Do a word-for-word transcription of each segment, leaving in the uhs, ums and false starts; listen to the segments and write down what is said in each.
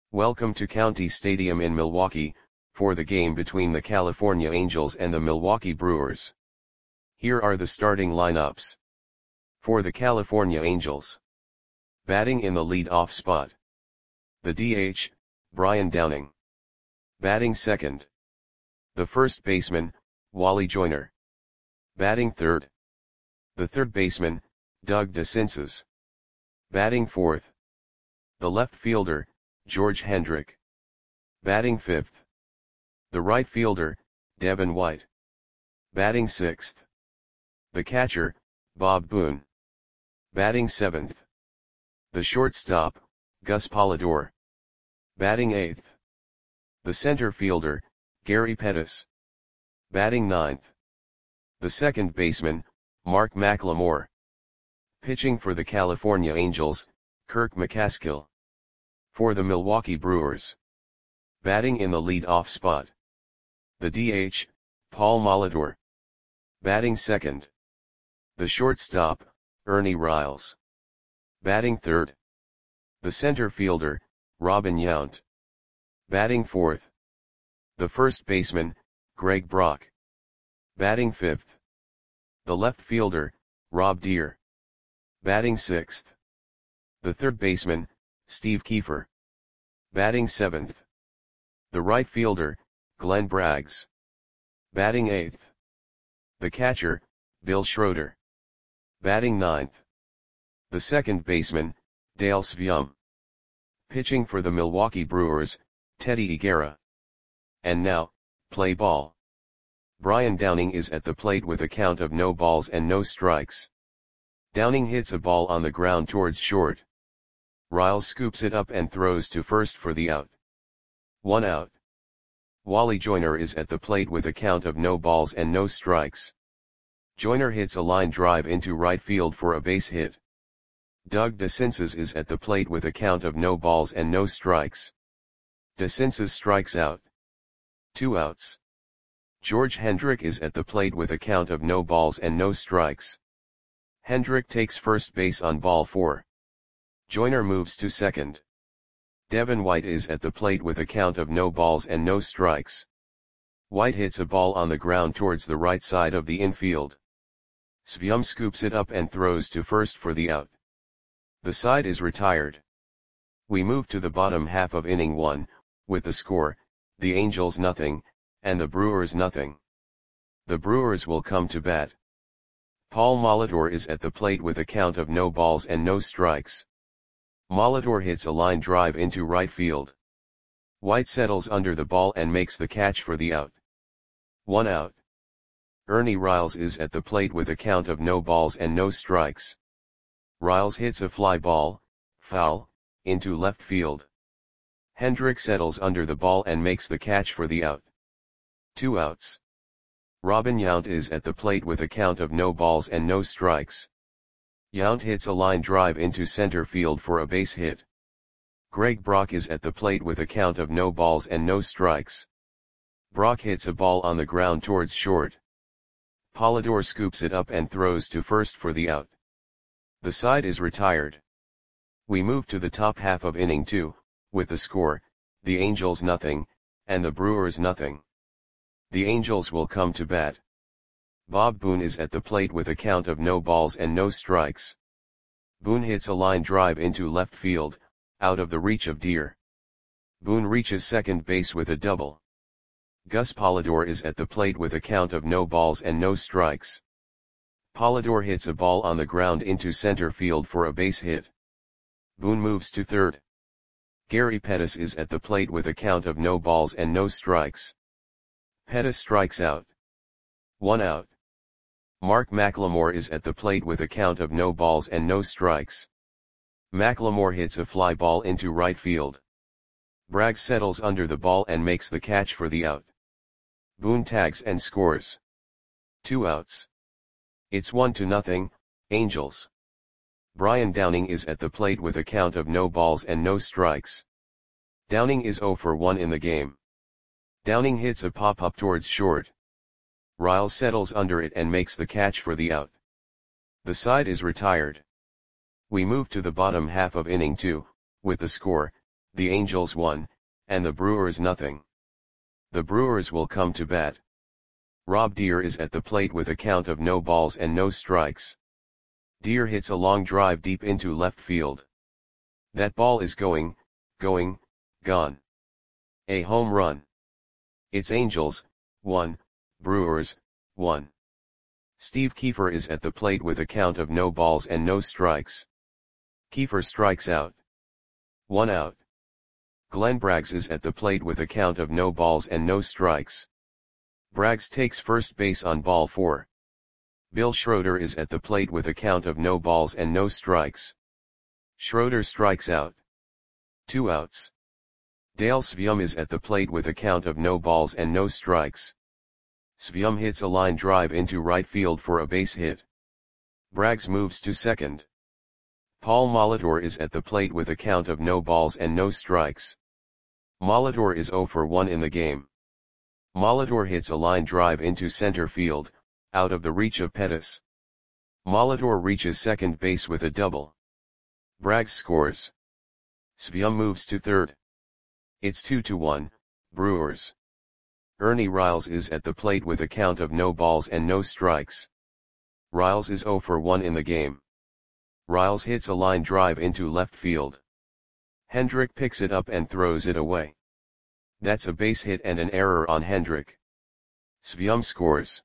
Welcome to County Stadium in Milwaukee, for the game between the California Angels and the Milwaukee Brewers. Here are the starting lineups. For the California Angels. Batting in the lead-off spot. The D H, Brian Downing. Batting second. The first baseman, Wally Joyner. Batting third. The third baseman, Doug DeCinces. Batting fourth. The left fielder, George Hendrick. Batting fifth. The right fielder, Devin White. Batting sixth. The catcher, Bob Boone. Batting seventh. The shortstop, Gus Polidor. Batting eighth. The center fielder, Gary Pettis. Batting ninth. The second baseman, Mark McLemore. Pitching for the California Angels, Kirk McCaskill. For the Milwaukee Brewers. Batting in the lead-off spot. The D H, Paul Molitor. Batting second. The shortstop, Ernie Riles. Batting third. The center fielder, Robin Yount. Batting fourth. The first baseman, Greg Brock. Batting fifth. The left fielder, Rob Deere. Batting sixth. The third baseman, Steve Kiefer. Batting seventh. The right fielder, Glenn Braggs. Batting eighth. The catcher, Bill Schroeder. Batting ninth. The second baseman, Dale Svium. Pitching for the Milwaukee Brewers, Teddy Higuera. And now, play ball. Brian Downing is at the plate with a count of no balls and no strikes. Downing hits a ball on the ground towards short. Riles scoops it up and throws to first for the out. One out. Wally Joyner is at the plate with a count of no balls and no strikes. Joyner hits a line drive into right field for a base hit. Doug DeCinces is at the plate with a count of no balls and no strikes. DeCinces strikes out. Two outs. George Hendrick is at the plate with a count of no balls and no strikes. Hendrick takes first base on ball four. Joyner moves to second. Devin White is at the plate with a count of no balls and no strikes. White hits a ball on the ground towards the right side of the infield. Svium scoops it up and throws to first for the out. The side is retired. We move to the bottom half of inning one, with the score, the Angels nothing, and the Brewers nothing. The Brewers will come to bat. Paul Molitor is at the plate with a count of no balls and no strikes. Molitor hits a line drive into right field. White settles under the ball and makes the catch for the out. One out. Ernie Riles is at the plate with a count of no balls and no strikes. Riles hits a fly ball, foul, into left field. Hendrick settles under the ball and makes the catch for the out. Two outs. Robin Yount is at the plate with a count of no balls and no strikes. Yount hits a line drive into center field for a base hit. Greg Brock is at the plate with a count of no balls and no strikes. Brock hits a ball on the ground towards short. Polidor scoops it up and throws to first for the out. The side is retired. We move to the top half of inning two, with the score, the Angels nothing, and the Brewers nothing. The Angels will come to bat. Bob Boone is at the plate with a count of no balls and no strikes. Boone hits a line drive into left field, out of the reach of Deere. Boone reaches second base with a double. Gus Polidor is at the plate with a count of no balls and no strikes. Polidor hits a ball on the ground into center field for a base hit. Boone moves to third. Gary Pettis is at the plate with a count of no balls and no strikes. Pettis strikes out. One out. Mark McLemore is at the plate with a count of no balls and no strikes. McLemore hits a fly ball into right field. Braggs settles under the ball and makes the catch for the out. Boone tags and scores. Two outs. It's one to nothing, Angels. Brian Downing is at the plate with a count of no balls and no strikes. Downing is zero for one in the game. Downing hits a pop-up towards short. Riles settles under it and makes the catch for the out. The side is retired. We move to the bottom half of inning two, with the score, the Angels one, and the Brewers nothing. The Brewers will come to bat. Rob Deer is at the plate with a count of no balls and no strikes. Deer hits a long drive deep into left field. That ball is going, going, gone. A home run. It's Angels, one, Brewers, one. Steve Kiefer is at the plate with a count of no balls and no strikes. Kiefer strikes out. One out. Glenn Braggs is at the plate with a count of no balls and no strikes. Braggs takes first base on ball four. Bill Schroeder is at the plate with a count of no balls and no strikes. Schroeder strikes out. Two outs. Dale Svium is at the plate with a count of no balls and no strikes. Svium hits a line drive into right field for a base hit. Braggs moves to second. Paul Molitor is at the plate with a count of no balls and no strikes. Molitor is zero for one in the game. Molitor hits a line drive into center field, out of the reach of Pettis. Molitor reaches second base with a double. Braggs scores. Svium moves to third. It's two to one, Brewers. Ernie Riles is at the plate with a count of no balls and no strikes. Riles is zero for one in the game. Riles hits a line drive into left field. Hendrick picks it up and throws it away. That's a base hit and an error on Hendrick. Svium scores.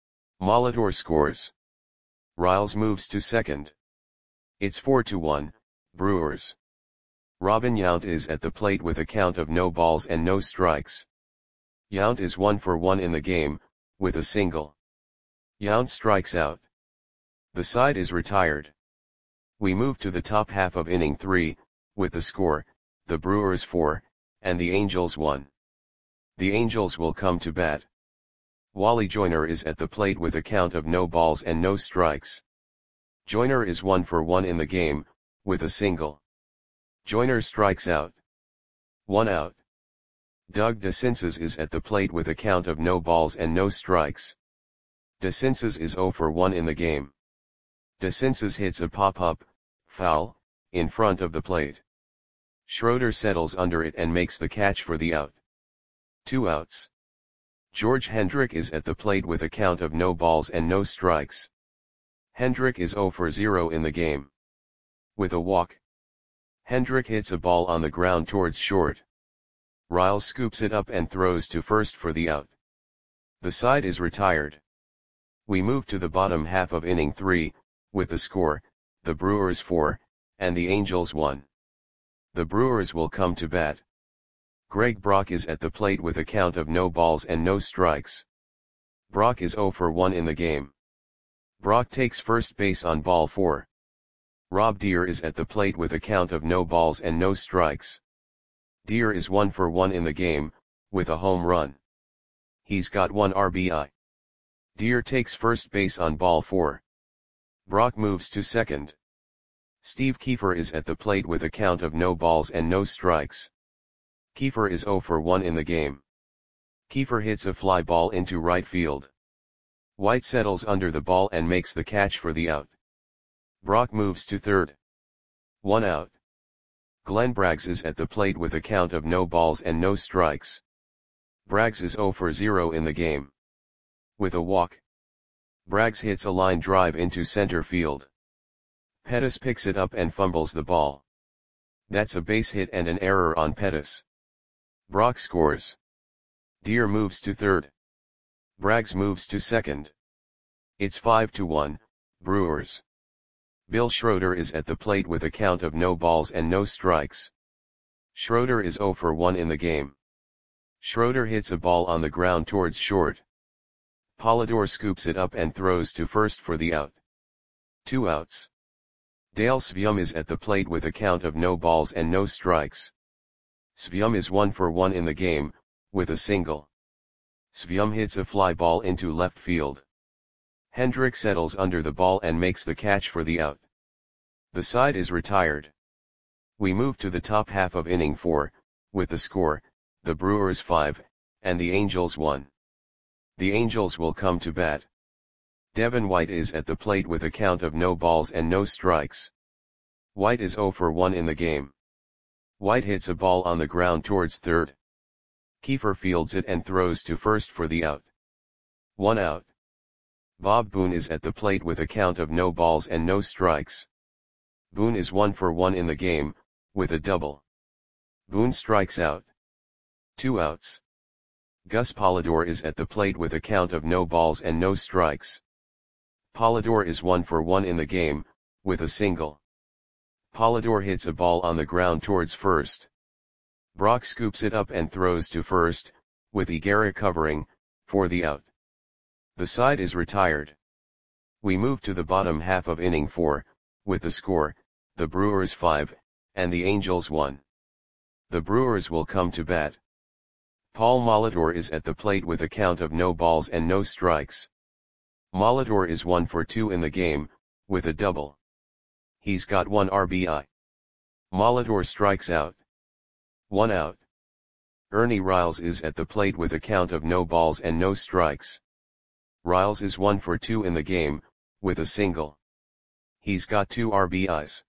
Molitor scores. Riles moves to second. It's four to one, Brewers. Robin Yount is at the plate with a count of no balls and no strikes. Yount is one for one in the game, with a single. Yount strikes out. The side is retired. We move to the top half of inning three, with the score, the Brewers four, and the Angels one. The Angels will come to bat. Wally Joyner is at the plate with a count of no balls and no strikes. Joyner is one for one in the game, with a single. Joyner strikes out. One out. Doug DeCinces is at the plate with a count of no balls and no strikes. DeCinces is zero for one in the game. DeCinces hits a pop-up, foul, in front of the plate. Schroeder settles under it and makes the catch for the out. Two outs. George Hendrick is at the plate with a count of no balls and no strikes. Hendrick is zero for zero in the game. With a walk. Hendrick hits a ball on the ground towards short. Riles scoops it up and throws to first for the out. The side is retired. We move to the bottom half of inning three, with the score, the Brewers four, and the Angels one. The Brewers will come to bat. Greg Brock is at the plate with a count of no balls and no strikes. Brock is zero for one in the game. Brock takes first base on ball four. Rob Deer is at the plate with a count of no balls and no strikes. Deer is one for one in the game, with a home run. He's got one R B I. Deer takes first base on ball four. Brock moves to second. Steve Kiefer is at the plate with a count of no balls and no strikes. Kiefer is zero for one in the game. Kiefer hits a fly ball into right field. White settles under the ball and makes the catch for the out. Brock moves to third. One out. Glenn Braggs is at the plate with a count of no balls and no strikes. Braggs is zero for zero in the game. With a walk. Braggs hits a line drive into center field. Pettis picks it up and fumbles the ball. That's a base hit and an error on Pettis. Brock scores. Deer moves to third. Braggs moves to second. It's five to one, Brewers. Bill Schroeder is at the plate with a count of no balls and no strikes. Schroeder is zero for one in the game. Schroeder hits a ball on the ground towards short. Polidor scoops it up and throws to first for the out. Two outs. Dale Svium is at the plate with a count of no balls and no strikes. Svium is one for one in the game, with a single. Svium hits a fly ball into left field. Hendrick settles under the ball and makes the catch for the out. The side is retired. We move to the top half of inning four, with the score, the Brewers five, and the Angels one. The Angels will come to bat. Devin White is at the plate with a count of no balls and no strikes. White is zero for one in the game. White hits a ball on the ground towards third. Kiefer fields it and throws to first for the out. One out. Bob Boone is at the plate with a count of no balls and no strikes. Boone is one for one in the game, with a double. Boone strikes out. Two outs. Gus Polidor is at the plate with a count of no balls and no strikes. Polidor is one for one in the game, with a single. Polidor hits a ball on the ground towards first. Brock scoops it up and throws to first, with Higuera covering, for the out. The side is retired. We move to the bottom half of inning four, with the score, the Brewers five, and the Angels one. The Brewers will come to bat. Paul Molitor is at the plate with a count of no balls and no strikes. Molitor is one for two in the game, with a double. He's got one R B I. Molitor strikes out. One out. Ernie Riles is at the plate with a count of no balls and no strikes. Riles is one for two in the game, with a single. He's got two R B Is.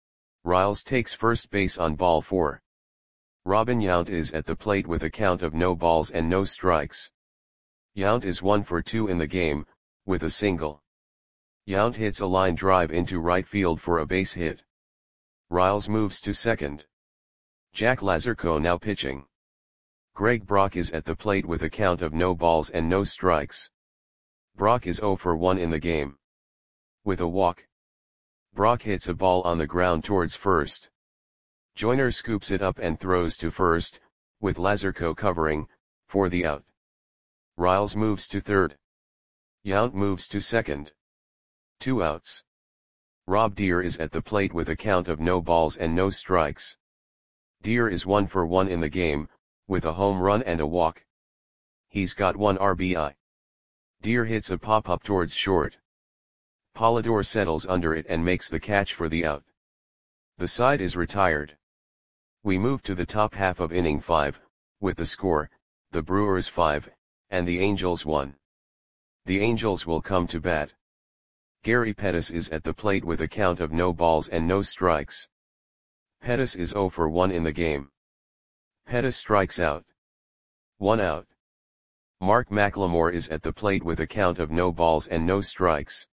Riles takes first base on ball four. Robin Yount is at the plate with a count of no balls and no strikes. Yount is one for two in the game, with a single. Yount hits a line drive into right field for a base hit. Riles moves to second. Jack Lazarco now pitching. Greg Brock is at the plate with a count of no balls and no strikes. Brock is zero for one in the game. With a walk. Brock hits a ball on the ground towards first. Joyner scoops it up and throws to first, with Lazarco covering, for the out. Riles moves to third. Yount moves to second. Two outs. Rob Deere is at the plate with a count of no balls and no strikes. Deere is one for one in the game, with a home run and a walk. He's got one R B I. Deere hits a pop-up towards short. Polidor settles under it and makes the catch for the out. The side is retired. We move to the top half of inning five, with the score, the Brewers five, and the Angels one. The Angels will come to bat. Gary Pettis is at the plate with a count of no balls and no strikes. Pettis is zero for one in the game. Pettis strikes out. One out. Mark McLemore is at the plate with a count of no balls and no strikes.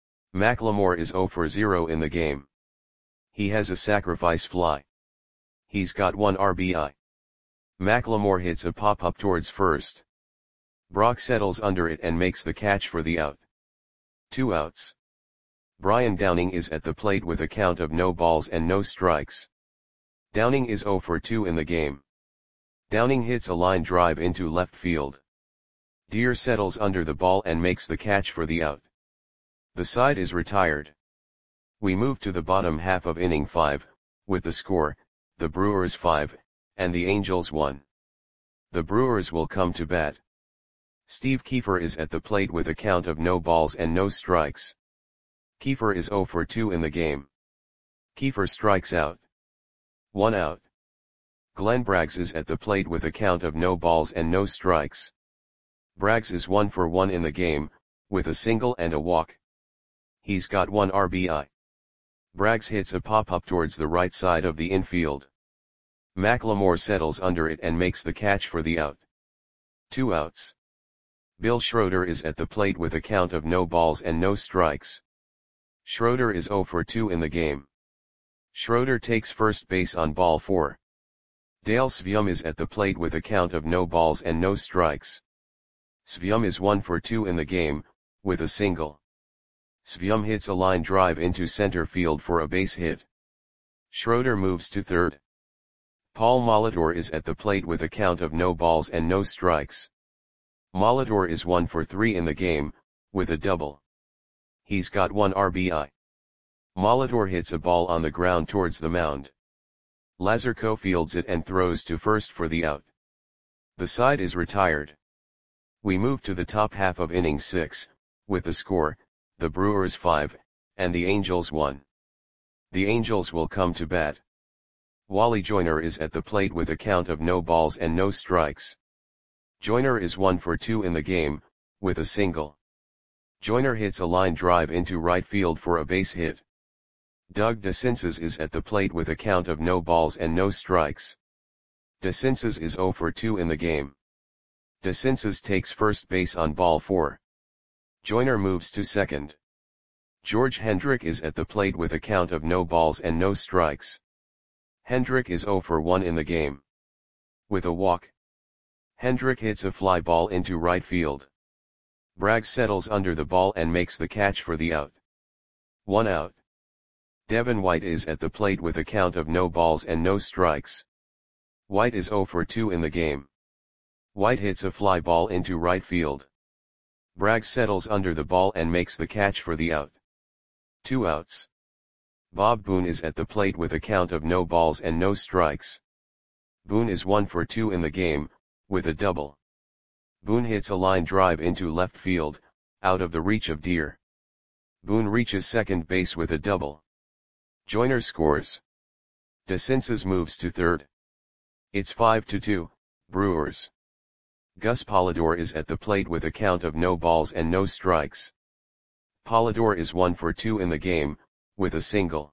McLemore is zero for zero in the game. He has a sacrifice fly. He's got one R B I. McLemore hits a pop-up towards first. Brock settles under it and makes the catch for the out. Two outs. Brian Downing is at the plate with a count of no balls and no strikes. Downing is zero for two in the game. Downing hits a line drive into left field. Deere settles under the ball and makes the catch for the out. The side is retired. We move to the bottom half of inning five, with the score, the Brewers five, and the Angels one. The Brewers will come to bat. Steve Kiefer is at the plate with a count of no balls and no strikes. Kiefer is zero for two in the game. Kiefer strikes out. One out. Glenn Braggs is at the plate with a count of no balls and no strikes. Braggs is one for one in the game, with a single and a walk. He's got one R B I. Braggs hits a pop-up towards the right side of the infield. McLemore settles under it and makes the catch for the out. Two outs. Bill Schroeder is at the plate with a count of no balls and no strikes. Schroeder is zero for two in the game. Schroeder takes first base on ball four. Dale Svium is at the plate with a count of no balls and no strikes. Svium is one for two in the game, with a single. Svium hits a line drive into center field for a base hit. Schroeder moves to third. Paul Molitor is at the plate with a count of no balls and no strikes. Molitor is one for three in the game, with a double. He's got one R B I. Molitor hits a ball on the ground towards the mound. Lazarco fields it and throws to first for the out. The side is retired. We move to the top half of inning six, with the score, the Brewers five, and the Angels one. The Angels will come to bat. Wally Joyner is at the plate with a count of no balls and no strikes. Joyner is one for two in the game, with a single. Joyner hits a line drive into right field for a base hit. Doug DeCinces is at the plate with a count of no balls and no strikes. DeCinces is zero for two in the game. DeCinces takes first base on ball four. Joyner moves to second. George Hendrick is at the plate with a count of no balls and no strikes. Hendrick is zero for one in the game. With a walk, Hendrick hits a fly ball into right field. Bragg settles under the ball and makes the catch for the out. One out. Devin White is at the plate with a count of no balls and no strikes. White is zero for two in the game. White hits a fly ball into right field. Bragg settles under the ball and makes the catch for the out. Two outs. Bob Boone is at the plate with a count of no balls and no strikes. Boone is one for two in the game, with a double. Boone hits a line drive into left field, out of the reach of Deer. Boone reaches second base with a double. Joyner scores. DeCinces moves to third. It's five to two, Brewers. Gus Polidor is at the plate with a count of no balls and no strikes. Polidor is one for two in the game, with a single.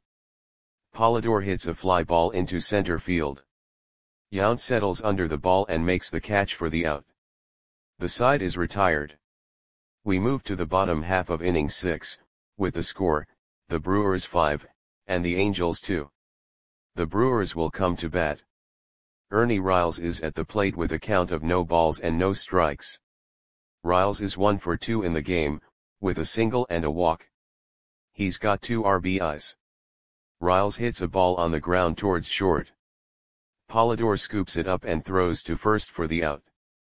Polidor hits a fly ball into center field. Yount settles under the ball and makes the catch for the out. The side is retired. We move to the bottom half of inning six, with the score, the Brewers five, and the Angels two. The Brewers will come to bat. Ernie Riles is at the plate with a count of no balls and no strikes. Riles is one for two in the game, with a single and a walk. He's got two R B Is. Riles hits a ball on the ground towards short. Polidor scoops it up and throws to first for the out.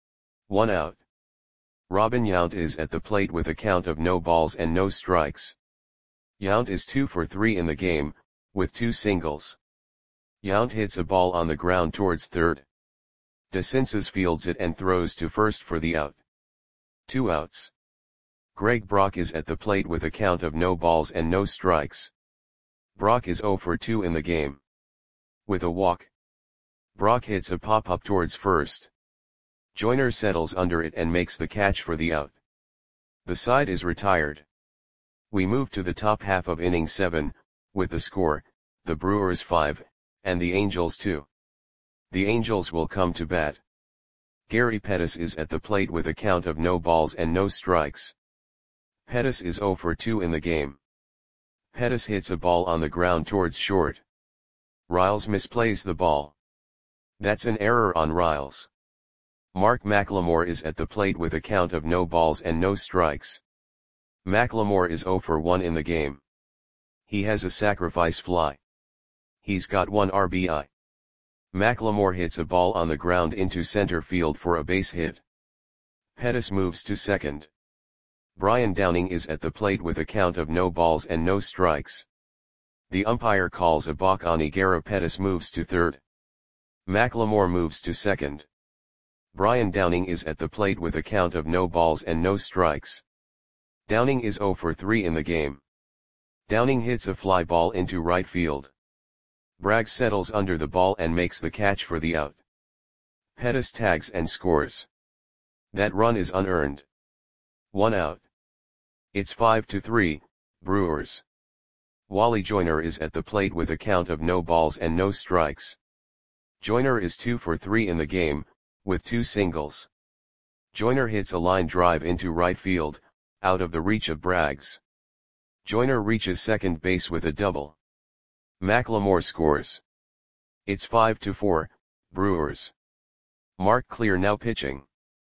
One out. Robin Yount is at the plate with a count of no balls and no strikes. Yount is two for three in the game, with two singles. Yount hits a ball on the ground towards third. DeCinces fields it and throws to first for the out. Two outs. Greg Brock is at the plate with a count of no balls and no strikes. Brock is zero for two in the game. With a walk, Brock hits a pop-up towards first. Joyner settles under it and makes the catch for the out. The side is retired. We move to the top half of inning seven, with the score, the Brewers five, and the Angels two. The Angels will come to bat. Gary Pettis is at the plate with a count of no balls and no strikes. Pettis is zero for two in the game. Pettis hits a ball on the ground towards short. Riles misplays the ball. That's an error on Riles. Mark McLemore is at the plate with a count of no balls and no strikes. McLemore is zero for one in the game. He has a sacrifice fly. He's got one R B I. McLemore hits a ball on the ground into center field for a base hit. Pettis moves to second. Brian Downing is at the plate with a count of no balls and no strikes. The umpire calls a balk on Higuera. Pettis moves to third. McLemore moves to second. Brian Downing is at the plate with a count of no balls and no strikes. Downing is zero for three in the game. Downing hits a fly ball into right field. Bragg settles under the ball and makes the catch for the out. Pettis tags and scores. That run is unearned. One out. It's five to three, Brewers. Wally Joyner is at the plate with a count of no balls and no strikes. Joyner is two for three in the game, with two singles. Joyner hits a line drive into right field, out of the reach of Braggs. Joyner reaches second base with a double. McLemore scores. It's five to four, Brewers. Mark Clear now pitching.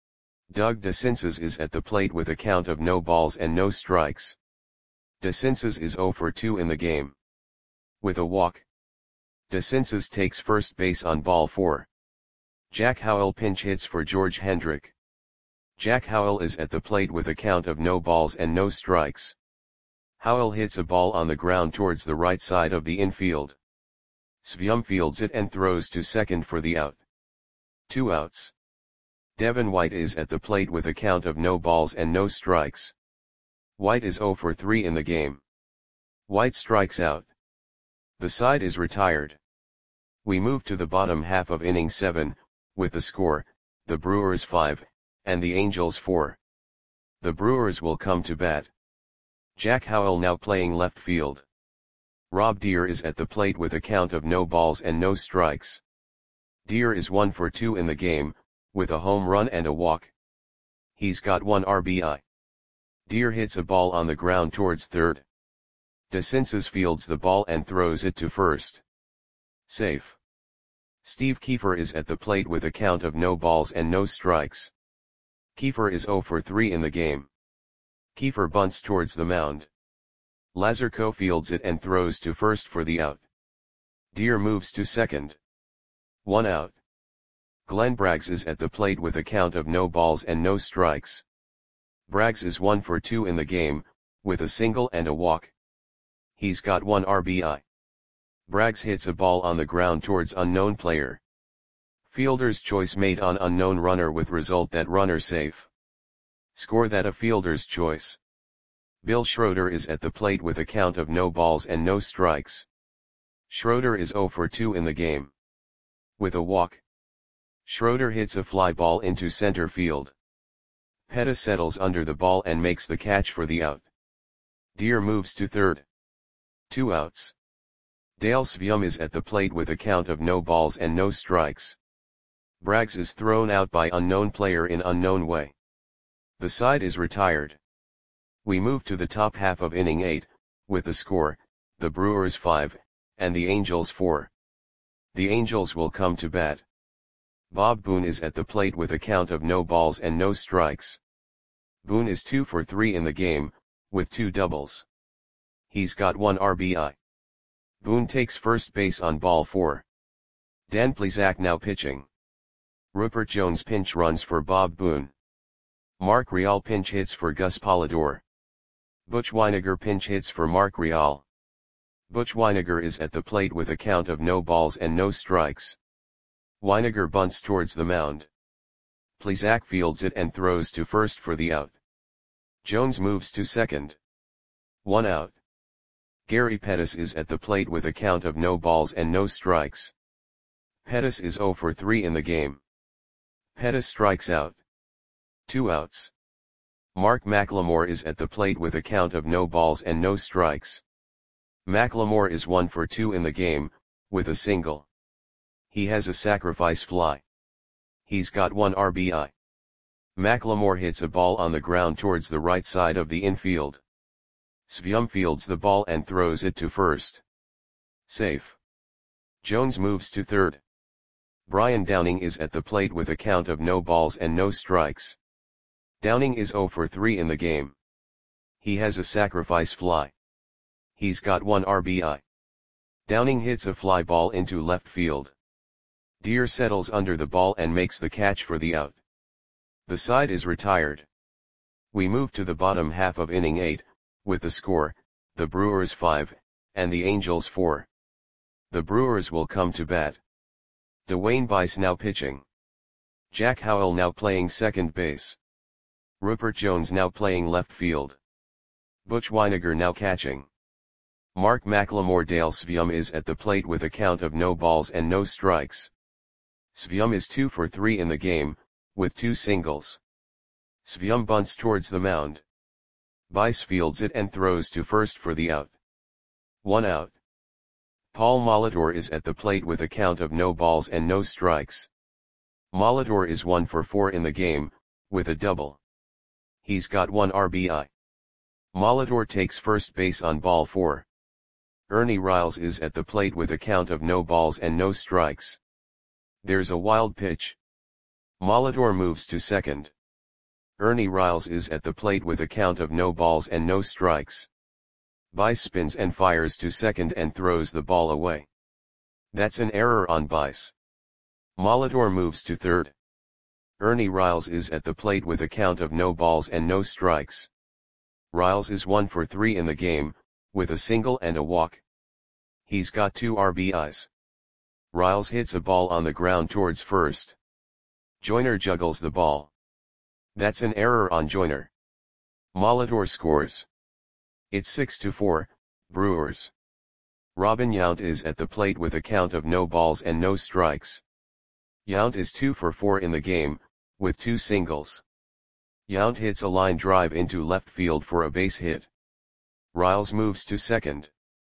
Doug DeCinces is at the plate with a count of no balls and no strikes. DeCinces is zero for two in the game. With a walk, DeCinces takes first base on ball four. Jack Howell pinch hits for George Hendrick. Jack Howell is at the plate with a count of no balls and no strikes. Howell hits a ball on the ground towards the right side of the infield. Svium fields it and throws to second for the out. Two outs. Devin White is at the plate with a count of no balls and no strikes. White is zero for three in the game. White strikes out. The side is retired. We move to the bottom half of inning seven, with the score, the Brewers five, and the Angels four. The Brewers will come to bat. Jack Howell now playing left field. Rob Deer is at the plate with a count of no balls and no strikes. Deer is one for two in the game, with a home run and a walk. He's got one R B I. Deer hits a ball on the ground towards third. DeCinces fields the ball and throws it to first. Safe. Steve Kiefer is at the plate with a count of no balls and no strikes. Kiefer is zero for three in the game. Kiefer bunts towards the mound. Lazarco fields it and throws to first for the out. Deer moves to second. One out. Glenn Braggs is at the plate with a count of no balls and no strikes. Braggs is one for two in the game, with a single and a walk. He's got one R B I. Braggs hits a ball on the ground towards unknown player. Fielder's choice made on unknown runner with result that runner safe. Score that a fielder's choice. Bill Schroeder is at the plate with a count of no balls and no strikes. Schroeder is zero for two in the game. With a walk. Schroeder hits a fly ball into center field. Pettis settles under the ball and makes the catch for the out. Deer moves to third. Two outs. Dale Svium is at the plate with a count of no balls and no strikes. Braggs is thrown out by unknown player in unknown way. The side is retired. We move to the top half of inning eight, with the score, the Brewers five, and the Angels four. The Angels will come to bat. Bob Boone is at the plate with a count of no balls and no strikes. Boone is two for three in the game, with two doubles. He's got one R B I. Boone takes first base on ball four. Dan Plesac now pitching. Rupert Jones pinch runs for Bob Boone. Mark Real pinch hits for Gus Polidor. Butch Weiniger pinch hits for Mark Real. Butch Weiniger is at the plate with a count of no balls and no strikes. Weiniger bunts towards the mound. Plesac fields it and throws to first for the out. Jones moves to second. One out. Gary Pettis is at the plate with a count of no balls and no strikes. Pettis is zero for three in the game. Pettis strikes out. Two outs. Mark McLemore is at the plate with a count of no balls and no strikes. McLemore is one for two in the game, with a single. He has a sacrifice fly. He's got one R B I. McLemore hits a ball on the ground towards the right side of the infield. Svium fields the ball and throws it to first. Safe. Jones moves to third. Brian Downing is at the plate with a count of no balls and no strikes. Downing is zero for three in the game. He has a sacrifice fly. He's got one R B I. Downing hits a fly ball into left field. Deer settles under the ball and makes the catch for the out. The side is retired. We move to the bottom half of inning eight, with the score, the Brewers five, and the Angels four. The Brewers will come to bat. Dwayne Bice now pitching. Jack Howell now playing second base. Rupert Jones now playing left field. Butch Weiniger now catching. Mark McLemore. Dale Svium is at the plate with a count of no balls and no strikes. Svium is two for three in the game, with two singles. Svium bunts towards the mound. Bice fields it and throws to first for the out. One out. Paul Molitor is at the plate with a count of no balls and no strikes. Molitor is one for four in the game, with a double. He's got one R B I. Molitor takes first base on ball four. Ernie Riles is at the plate with a count of no balls and no strikes. There's a wild pitch. Molitor moves to second. Ernie Riles is at the plate with a count of no balls and no strikes. Bice spins and fires to second and throws the ball away. That's an error on Bice. Molitor moves to third. Ernie Riles is at the plate with a count of no balls and no strikes. Riles is one for three in the game, with a single and a walk. He's got two R B Is. Riles hits a ball on the ground towards first. Joyner juggles the ball. That's an error on Joyner. Molitor scores. It's six to four, Brewers. Robin Yount is at the plate with a count of no balls and no strikes. Yount is two for four in the game, with two singles. Yount hits a line drive into left field for a base hit. Riles moves to second.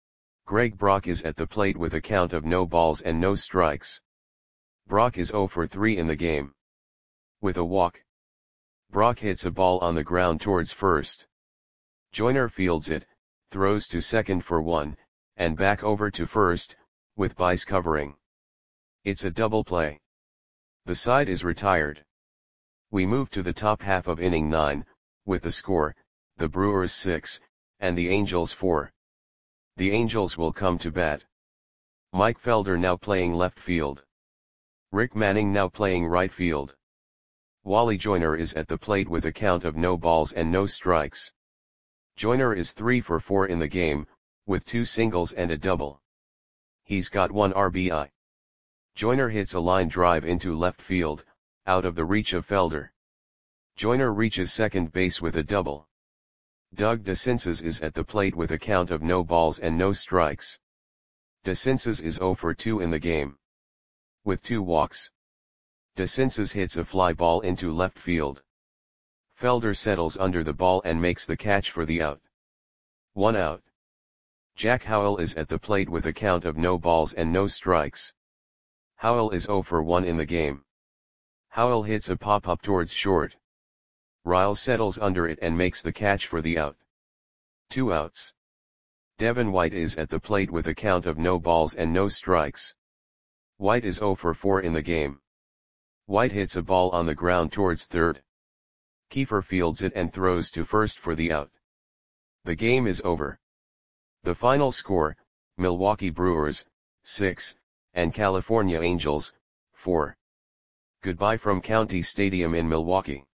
Greg Brock is at the plate with a count of no balls and no strikes. Brock is zero for three in the game. With a walk, Brock hits a ball on the ground towards first. Joyner fields it, throws to second for one, and back over to first, with Bice covering. It's a double play. The side is retired. We move to the top half of inning nine, with the score, the Brewers six, and the Angels four. The Angels will come to bat. Mike Felder now playing left field. Rick Manning now playing right field. Wally Joyner is at the plate with a count of no balls and no strikes. Joyner is three for four in the game, with two singles and a double. He's got one R B I. Joyner hits a line drive into left field, out of the reach of Felder. Joyner reaches second base with a double. Doug DeCinces is at the plate with a count of no balls and no strikes. DeCinces is zero for two in the game. With two walks, DeCinces hits a fly ball into left field. Felder settles under the ball and makes the catch for the out. One out. Jack Howell is at the plate with a count of no balls and no strikes. Howell is zero for one in the game. Howell hits a pop-up towards short. Riles settles under it and makes the catch for the out. Two outs. Devin White is at the plate with a count of no balls and no strikes. White is zero for four in the game. White hits a ball on the ground towards third. Kiefer fields it and throws to first for the out. The game is over. The final score, Milwaukee Brewers, six, and California Angels, four. Goodbye from County Stadium in Milwaukee.